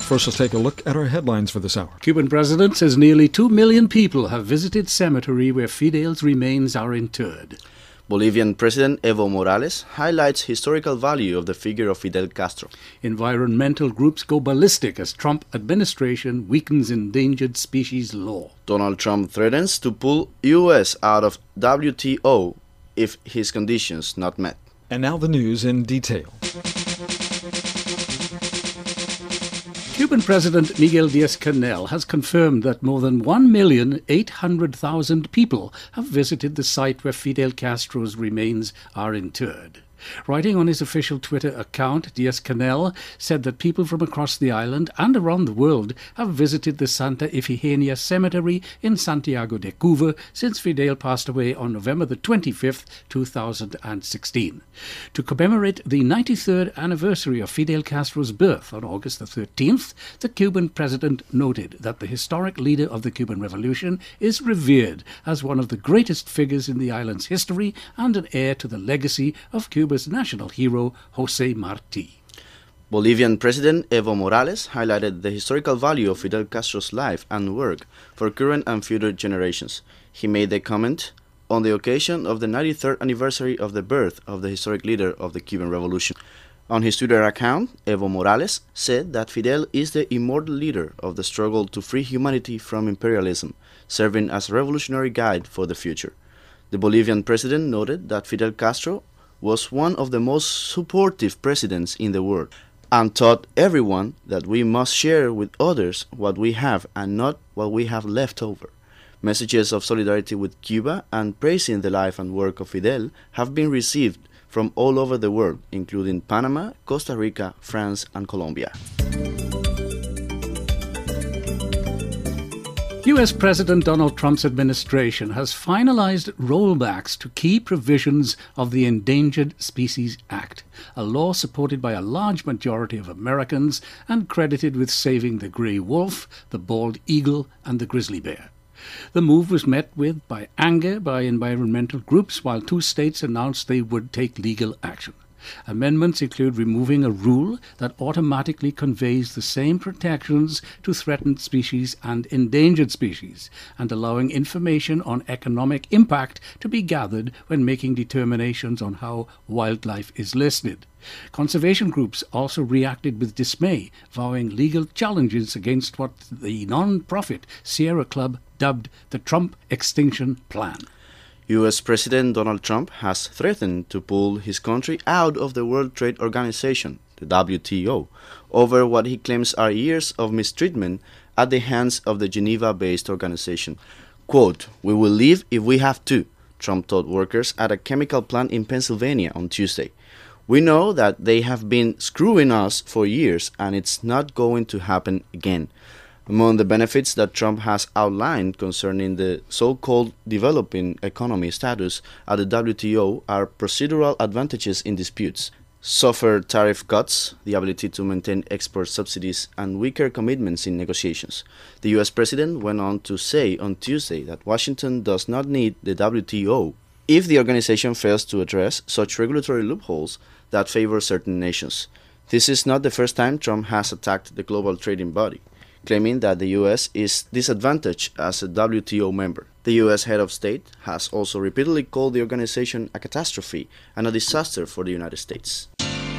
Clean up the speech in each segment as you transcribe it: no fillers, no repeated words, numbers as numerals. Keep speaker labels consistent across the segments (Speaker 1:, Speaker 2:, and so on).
Speaker 1: First, let's take a look at our headlines for this hour.
Speaker 2: Cuban president says nearly 2 million people have visited cemetery where Fidel's remains are interred.
Speaker 3: Bolivian President Evo Morales highlights historical value of the figure of Fidel Castro.
Speaker 2: Environmental groups go ballistic as Trump administration weakens endangered species law.
Speaker 3: Donald Trump threatens to pull U.S. out of WTO if his conditions not met.
Speaker 1: And now the news in detail.
Speaker 2: Cuban President Miguel Díaz-Canel has confirmed that more than 1,800,000 people have visited the site where Fidel Castro's remains are interred. Writing on his official Twitter account, Díaz-Canel said that people from across the island and around the world have visited the Santa Ifigenia Cemetery in Santiago de Cuba since Fidel passed away on November the 25th, 2016. To commemorate the 93rd anniversary of Fidel Castro's birth on August the 13th, the Cuban president noted that the historic leader of the Cuban Revolution is revered as one of the greatest figures in the island's history and an heir to the legacy of Cuba's national hero, José Martí.
Speaker 3: Bolivian President Evo Morales highlighted the historical value of Fidel Castro's life and work for current and future generations. He made the comment on the occasion of the 93rd anniversary of the birth of the historic leader of the Cuban Revolution. On his Twitter account, Evo Morales said that Fidel is the immortal leader of the struggle to free humanity from imperialism, serving as a revolutionary guide for the future. The Bolivian president noted that Fidel Castro was one of the most supportive presidents in the world and taught everyone that we must share with others what we have and not what we have left over. Messages of solidarity with Cuba and praising the life and work of Fidel have been received from all over the world, including Panama, Costa Rica, France, and Colombia.
Speaker 2: U.S. President Donald Trump's administration has finalized rollbacks to key provisions of the Endangered Species Act, a law supported by a large majority of Americans and credited with saving the gray wolf, the bald eagle, and the grizzly bear. The move was met with by anger by environmental groups, while 2 states announced they would take legal action. Amendments include removing a rule that automatically conveys the same protections to threatened species and endangered species, and allowing information on economic impact to be gathered when making determinations on how wildlife is listed. Conservation groups also reacted with dismay, vowing legal challenges against what the non-profit Sierra Club dubbed the Trump Extinction Plan.
Speaker 3: U.S. President Donald Trump has threatened to pull his country out of the World Trade Organization, the WTO, over what he claims are years of mistreatment at the hands of the Geneva-based organization. Quote, "We will leave if we have to," Trump told workers at a chemical plant in Pennsylvania on Tuesday. "We know that they have been screwing us for years, and it's not going to happen again." Among the benefits that Trump has outlined concerning the so-called developing economy status at the WTO are procedural advantages in disputes, softer tariff cuts, the ability to maintain export subsidies, and weaker commitments in negotiations. The U.S. president went on to say on Tuesday that Washington does not need the WTO if the organization fails to address such regulatory loopholes that favor certain nations. This is not the first time Trump has attacked the global trading body, claiming that the U.S. is disadvantaged as a WTO member. The U.S. head of state has also repeatedly called the organization a catastrophe and a disaster for the United States.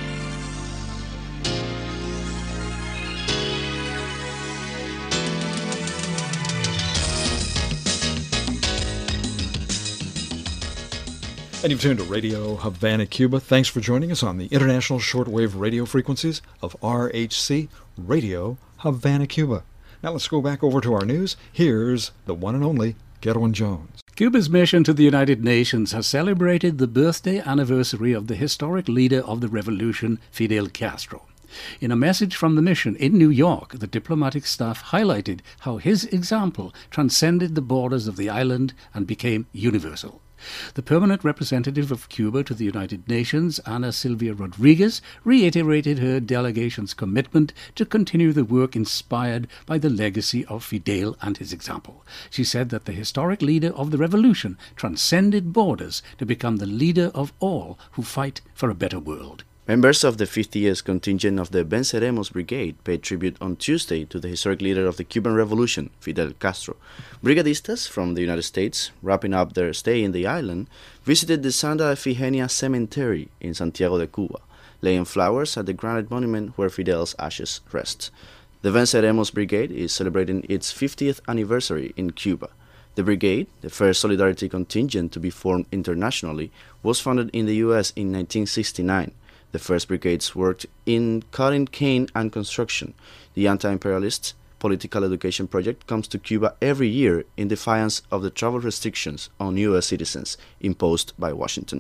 Speaker 1: And you've tuned to Radio Havana, Cuba. Thanks for joining us on the international shortwave radio frequencies of RHC Radio Havana, Cuba. Now let's go back over to our news. Here's the one and only Gerwin Jones.
Speaker 2: Cuba's mission to the United Nations has celebrated the birthday anniversary of the historic leader of the revolution, Fidel Castro. In a message from the mission in New York, the diplomatic staff highlighted how his example transcended the borders of the island and became universal. The permanent representative of Cuba to the United Nations, Ana Silvia Rodriguez, reiterated her delegation's commitment to continue the work inspired by the legacy of Fidel and his example. She said that the historic leader of the revolution transcended borders to become the leader of all who fight for a better world.
Speaker 3: Members of the 50th contingent of the Venceremos Brigade paid tribute on Tuesday to the historic leader of the Cuban Revolution, Fidel Castro. Brigadistas from the United States, wrapping up their stay in the island, visited the Santa Efigenia Cemetery in Santiago de Cuba, laying flowers at the granite monument where Fidel's ashes rest. The Venceremos Brigade is celebrating its 50th anniversary in Cuba. The brigade, the first solidarity contingent to be formed internationally, was founded in the U.S. in 1969. The first brigades worked in cutting cane and construction. The anti-imperialist political education project comes to Cuba every year in defiance of the travel restrictions on U.S. citizens imposed by Washington.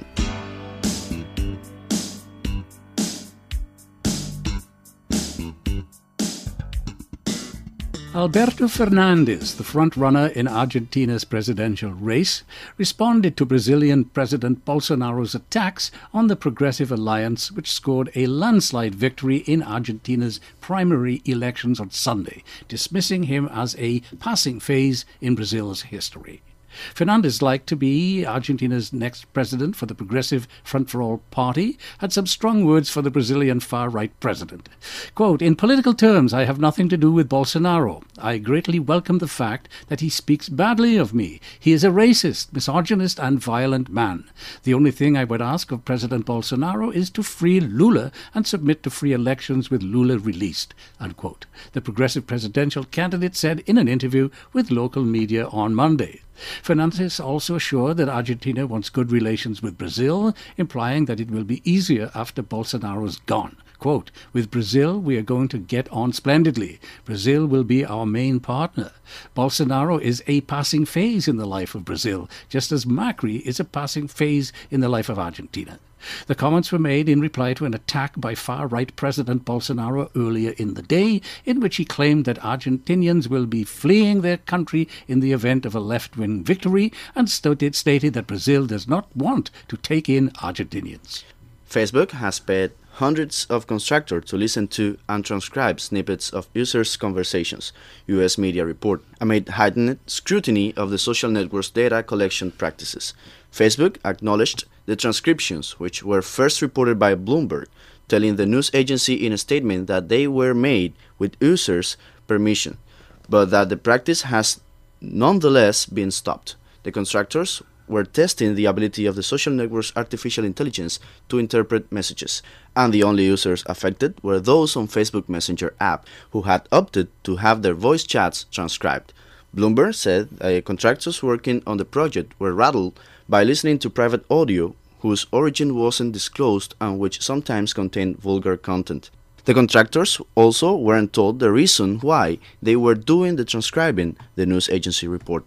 Speaker 2: Alberto Fernandez, the front-runner in Argentina's presidential race, responded to Brazilian President Bolsonaro's attacks on the Progressive Alliance, which scored a landslide victory in Argentina's primary elections on Sunday, dismissing him as a passing phase in Brazil's history. Fernandez, like to be Argentina's next president for the Progressive Front for All party, had some strong words for the Brazilian far-right president. Quote, "In political terms, I have nothing to do with Bolsonaro. I greatly welcome the fact that he speaks badly of me. He is a racist, misogynist and violent man. The only thing I would ask of President Bolsonaro is to free Lula and submit to free elections with Lula released," unquote. The Progressive presidential candidate said in an interview with local media on Monday. Fernandez also assured that Argentina wants good relations with Brazil, implying that it will be easier after Bolsonaro's gone. Quote, "With Brazil, we are going to get on splendidly. Brazil will be our main partner. Bolsonaro is a passing phase in the life of Brazil, just as Macri is a passing phase in the life of Argentina." The comments were made in reply to an attack by far-right President Bolsonaro earlier in the day, in which he claimed that Argentinians will be fleeing their country in the event of a left-wing victory, and stated that Brazil does not want to take in Argentinians.
Speaker 3: Facebook has paid hundreds of contractors to listen to and transcribe snippets of users' conversations, U.S. media report, amid heightened scrutiny of the social network's data collection practices. Facebook acknowledged the transcriptions, which were first reported by Bloomberg, telling the news agency in a statement that they were made with users' permission, but that the practice has nonetheless been stopped. The contractors were testing the ability of the social network's artificial intelligence to interpret messages, and the only users affected were those on Facebook Messenger app who had opted to have their voice chats transcribed. Bloomberg said contractors working on the project were rattled by listening to private audio whose origin wasn't disclosed and which sometimes contained vulgar content. The contractors also weren't told the reason why they were doing the transcribing, the news agency report.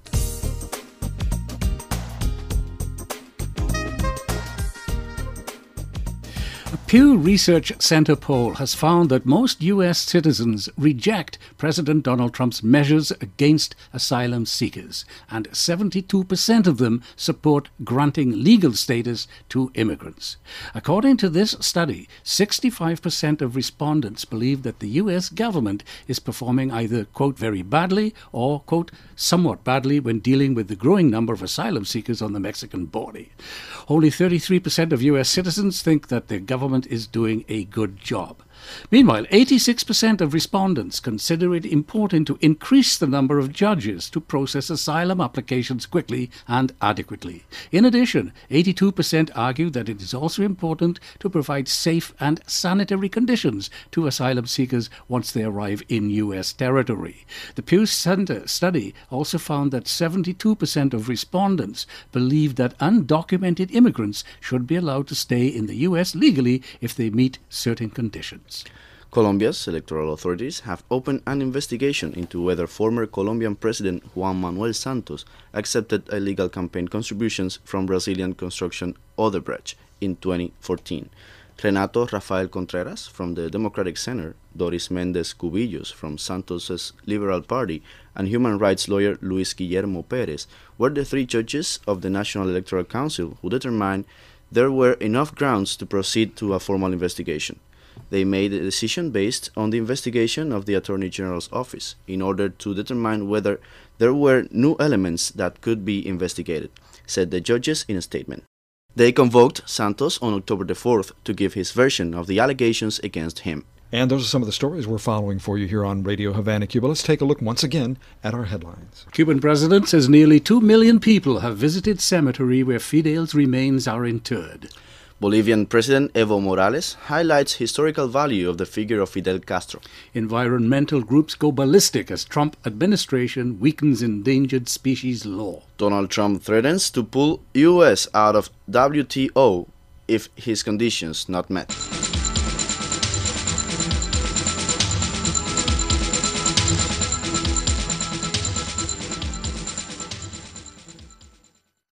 Speaker 2: A Pew Research Center poll has found that most U.S. citizens reject President Donald Trump's measures against asylum seekers, and 72% of them support granting legal status to immigrants. According to this study, 65% of respondents believe that the U.S. government is performing either, quote, very badly or, quote, somewhat badly when dealing with the growing number of asylum seekers on the Mexican border. Only 33% of U.S. citizens think that their government is doing a good job. Meanwhile, 86% of respondents consider it important to increase the number of judges to process asylum applications quickly and adequately. In addition, 82% argue that it is also important to provide safe and sanitary conditions to asylum seekers once they arrive in U.S. territory. The Pew Center study also found that 72% of respondents believe that undocumented immigrants should be allowed to stay in the U.S. legally if they meet certain conditions.
Speaker 3: Colombia's electoral authorities have opened an investigation into whether former Colombian President Juan Manuel Santos accepted illegal campaign contributions from Brazilian construction Odebrecht in 2014. Renato Rafael Contreras from the Democratic Center, Doris Méndez Cubillos from Santos's Liberal Party, and human rights lawyer Luis Guillermo Pérez were the three judges of the National Electoral Council who determined there were enough grounds to proceed to a formal investigation. They made a decision based on the investigation of the Attorney General's office in order to determine whether there were new elements that could be investigated, said the judges in a statement. They convoked Santos on October the 4th to give his version of the allegations against him.
Speaker 1: And those are some of the stories we're following for you here on Radio Havana, Cuba. Let's take a look once again at our headlines.
Speaker 2: Cuban president says nearly 2 million people have visited cemetery where Fidel's remains are interred.
Speaker 3: Bolivian President Evo Morales highlights historical value of the figure of Fidel Castro.
Speaker 2: Environmental groups go ballistic as Trump administration weakens endangered species law.
Speaker 3: Donald Trump threatens to pull U.S. out of WTO if his conditions not met.